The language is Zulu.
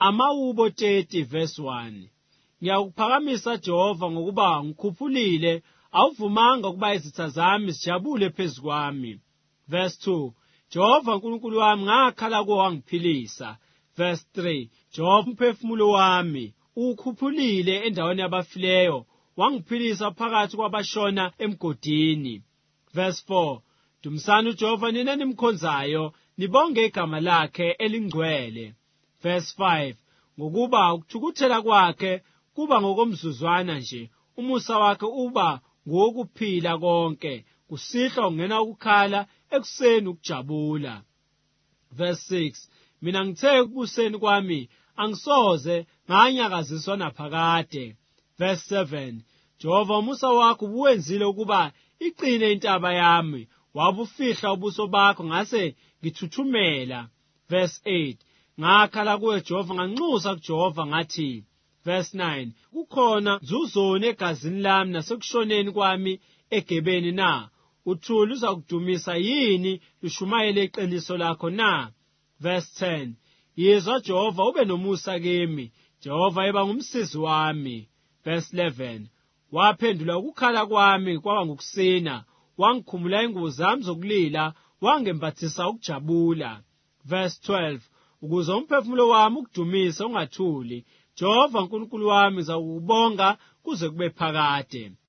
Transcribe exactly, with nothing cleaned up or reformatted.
Amawubo thirty verse one. Ngiyakuphakamisa Jehova ngokuba ngikhuphulile, awuvumanga ukuba izitha zami zijabule phezu kwami. Verse two. Jehova uNkulunkulu wami ngakhala kuwe wangiphilisa. Verse three. Jehova umphefumulo wami ukhuphulile endaweni yabafileyo, wangiphilisa phakathi kwabashona emgodini. Verse four. Dumisani uJehova nina nimkhonzayo, nibonge igama lakhe elingcwele. Verse five. Ngokuba ukuthukuthela kwakhe kuba ngokomzuzwana nje, umusa wakhe uba ngokuphila konke, kusihla ungena ukukhala, ekuseni ukujabula. Verse six. Mina ngithe ukubuseni kwami angisoze nganyakaziswa naphakade. Verse seven. Jehova umusa wakho ubuwenzile ukuba iqine intaba yami, wabufihla ubuso bakho ngase ngithuthumela. Verse eight. Ngakhala kuwe Jehova, nganxusa kuJehova ngathi. Verse nine. Kukhona nzuzoni egazini lami nasekushoneni kwami egebeni na? Uthuli uzakudumisa yini lushumayele iqiniso lakho na? Verse ten. Yizwa Jehova, ube nomusa kimi, Jehova eba ngumsizi wami. Verse eleven. Waphendula ukukhala kwami kwaba ngokusina, wangikhumula ingubo zami zokulila, wangembathisa ukujabula. Verse twelve. Ukuze umphefumulo wami ukudumise ungathuli, Jehova uNkulunkulu wami ngizakubonga kuze kube phakade.